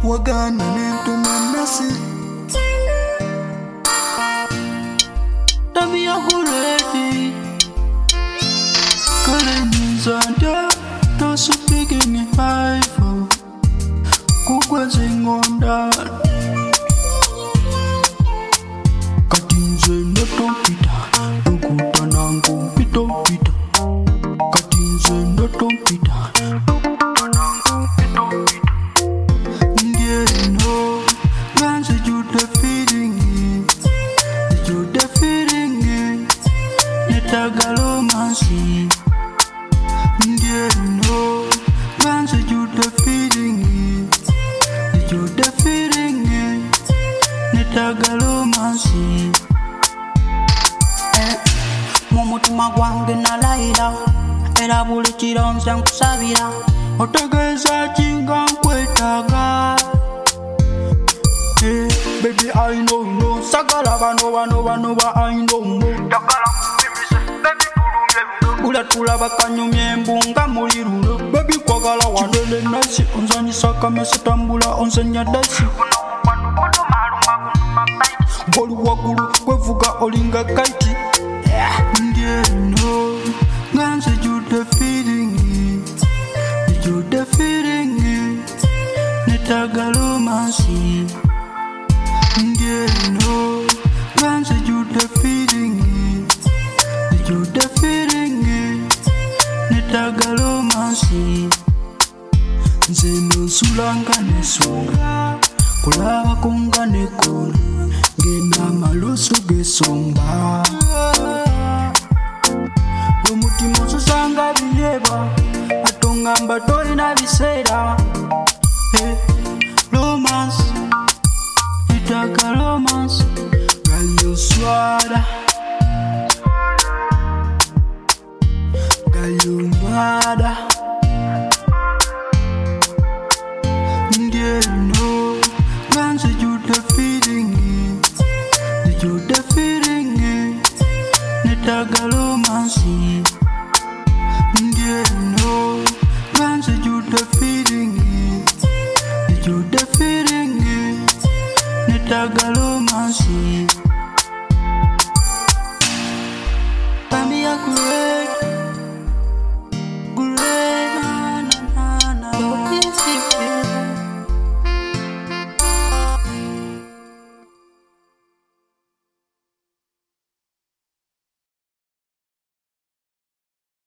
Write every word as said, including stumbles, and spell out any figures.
wagana nentuma nasi tabia kuleti kale nizanda tosupigi ni haifu kukwe zingonda katinze netompita nukuta nangu pito pita katinze netompita nukuta nangu pito pita ndiye no ganze jude feeling it jude feeling it netagalo mansi ndiye no ganze jude feeling it jude feeling it netagalo mansi mumutima gwange nalayira era buli kiro nze nkusabira otegeeza kinga nkwetaaga. Hey, baby I know no sagala bano bano bano ba I know no takala kubimise baby tulumye ula tulaba kanyumye embunga muli lulo baby kwagala wadele nasi onzanyisa kamese tambula onzenya dasi boli wagulu kwevuga olinga kaiti ndiye no ganze jude feeling it jude feeling it netagalo mansi ndiye no ganze jude feeling it it jude feeling it netagalo mansi nze nosulanga nesunga kulaba kunga nekona ngena malusu gesomba umutima usanga biyeba atongamba tori na bisera